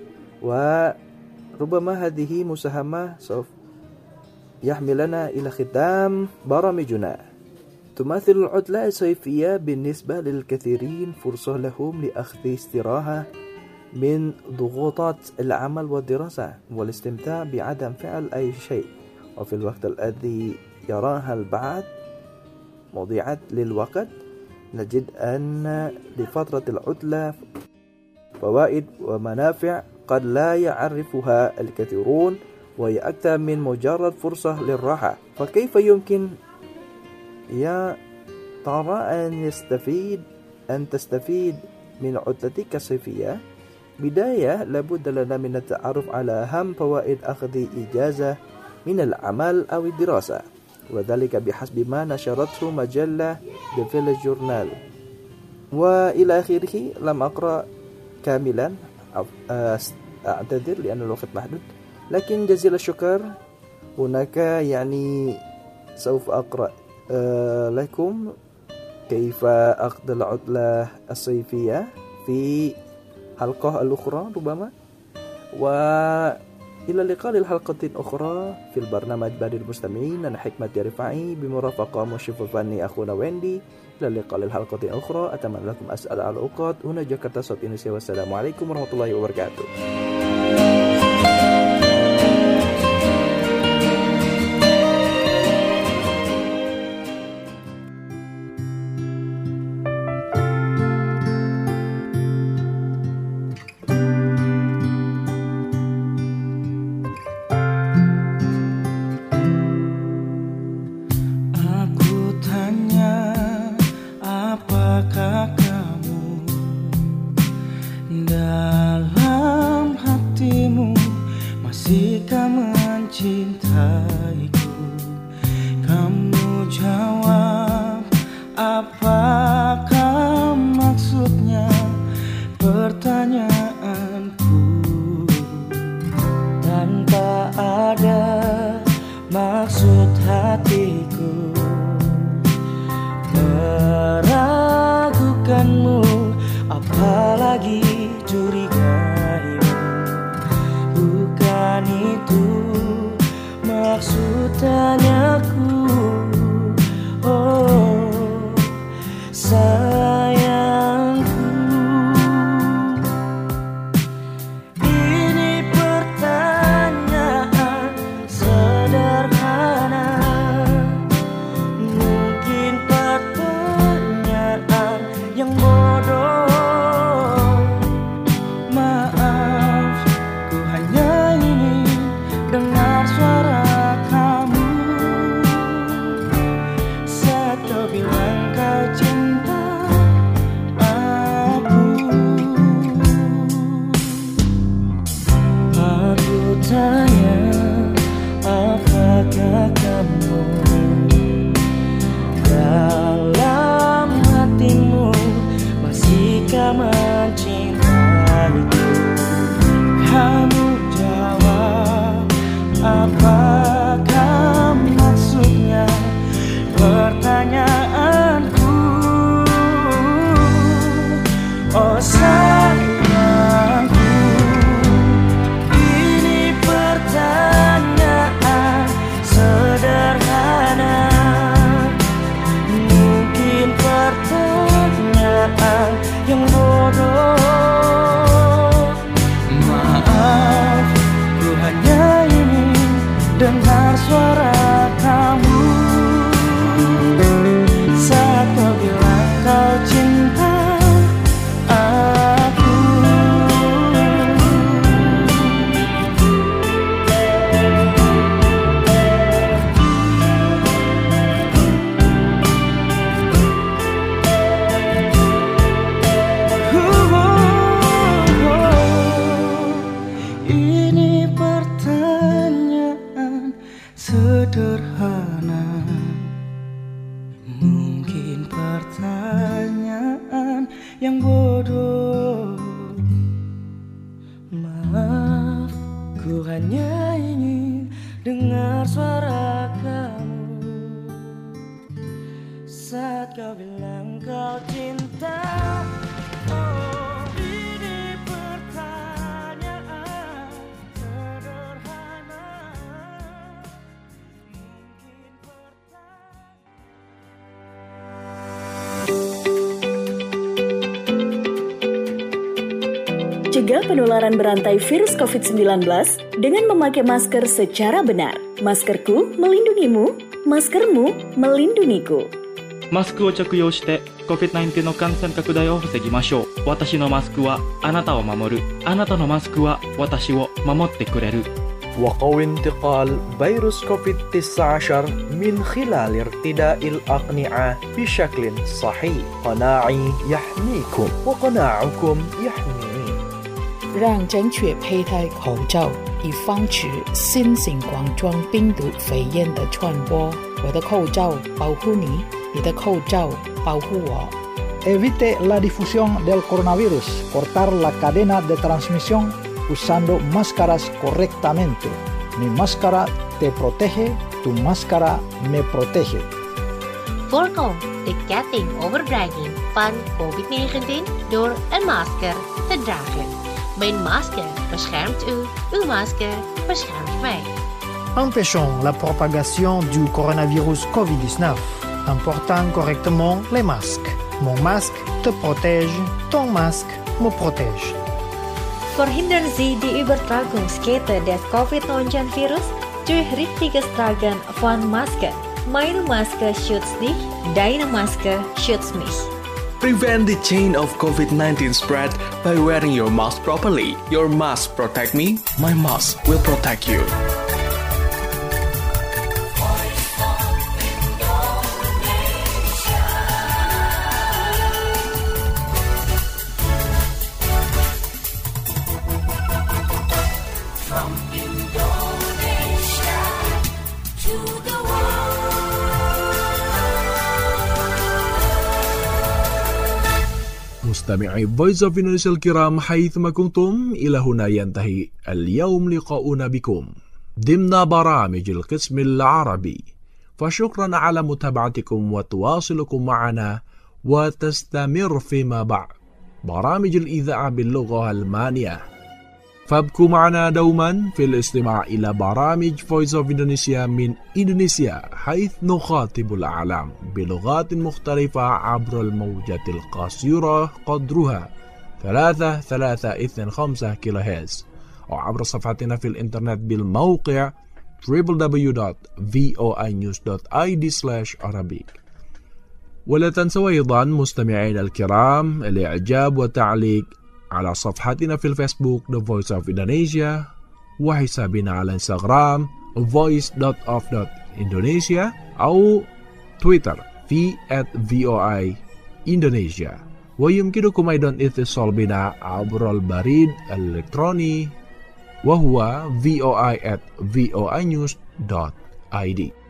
وربما هذه مساهمة سوف يحملنا إلى ختام برامجنا. تمثل العطلة الصيفية بالنسبة للكثيرين فرصة لهم لأخذ استراحة من ضغوطات العمل والدراسة والاستمتاع بعدم فعل أي شيء، وفي الوقت الذي يراها البعض مضيعة للوقت نجد أن لفترة العطلة فوائد ومنافع قد لا يعرفها الكثيرون، وهي أكثر من مجرد فرصة للراحة. فكيف يمكن يا ترى أن يستفيد أن تستفيد من عطلتك الصيفية؟ بداية لابد لنا من التعرف على أهم فوائد أخذ إجازة من العمل أو الدراسة، وذلك بحسب ما نشرته مجلة The Village Journal وإلى آخره. لم أقرأ كاملا أعتذر لأن الوقت محدود، لكن جزيل الشكر. هناك يعني سوف أقرأ لكم كيف أقضي العطلة الصيفية في حلقة الأخرى ربما، وإلى اللقاء للحلقة الأخرى في البرنامج بادئ المستمعين. أنا حكمة رفاعي بمرافقة مشرف الفني أخونا ويندي. إلى اللقاء للحلقة الأخرى، أتمنى لكم أسعد الأوقات. هنا جاكرتا صوت إندونيسيا، والسلام عليكم ورحمة الله وبركاته. Cegah penularan berantai virus covid sembilan belas dengan memakai masker secara benar. Maskerku melindungimu, maskermu melindungiku. マスクを着用して コビッドナインティーン の感染拡大を防ぎましょう。私のマスクはあなたを守る。あなたのマスクは私を守ってくれる。 وقوي انتقال فيروس كوفيد تسعة عشر من خلال ارتداء الأقنعة بشكل صحيح. قناعي يحميكم وقناعكم يحميني. 让正确佩戴口罩，以防止新型冠状病毒肺炎的传播。我的口罩保护你，你的口罩保护我。 Evite la difusión del coronavirus. Cortar la cadena de transmisión usando máscaras correctamente. Mi máscara te protege, tu máscara me protege. Voorkom de ketting overdraging van covid negentien door een masker te dragen. Mijn masker beschermt u, uw masker beschermt mij. Empêchons la propagation du coronavirus covid dix-neuf en portant correctement les masques. Mon masque te protège, ton masque me protège. Verhindern Sie die Übertragungskette des covid neunzehn Virus durch richtiges Tragen von Maske. Meine Maske schützt dich, deine Maske schützt mich. Prevent the chain of covid nineteen spread by wearing your mask properly. Your mask protect me, my mask will protect you. From Indonesia to the مستمعي Voice of Indonesia الكرام حيثما كنتم إلى هنا ينتهي اليوم لقاؤنا بكم ضمن برامج القسم العربي فشكرا على متابعتكم وتواصلكم معنا وتستمر فيما بعد برامج الإذاعة باللغة الألمانية فابقوا معنا دوما في الاستماع إلى برامج Voice of Indonesia من إندونيسيا حيث نخاطب العالم بلغات مختلفة عبر الموجات القصيرة قدرها ثلاثة ثلاثة اثنين خمسة كيلو هرتز أو عبر صفحتنا في الإنترنت بالموقع دبليو دبليو دبليو دوت فوي نيوز دوت آي دي سلاش Arabic. ولا تنسوا أيضا مستمعينا الكرام الإعجاب والتعليق على صفحتنا في الفيسبوك The Voice of Indonesia وحسابنا على انستغرام voice دوت اوف دوت indonesia أو تويتر في at voi indonesia ويمكنكم أيضا الاتصال بنا عبر البريد الإلكتروني وهو voi at voi news دوت آي دي.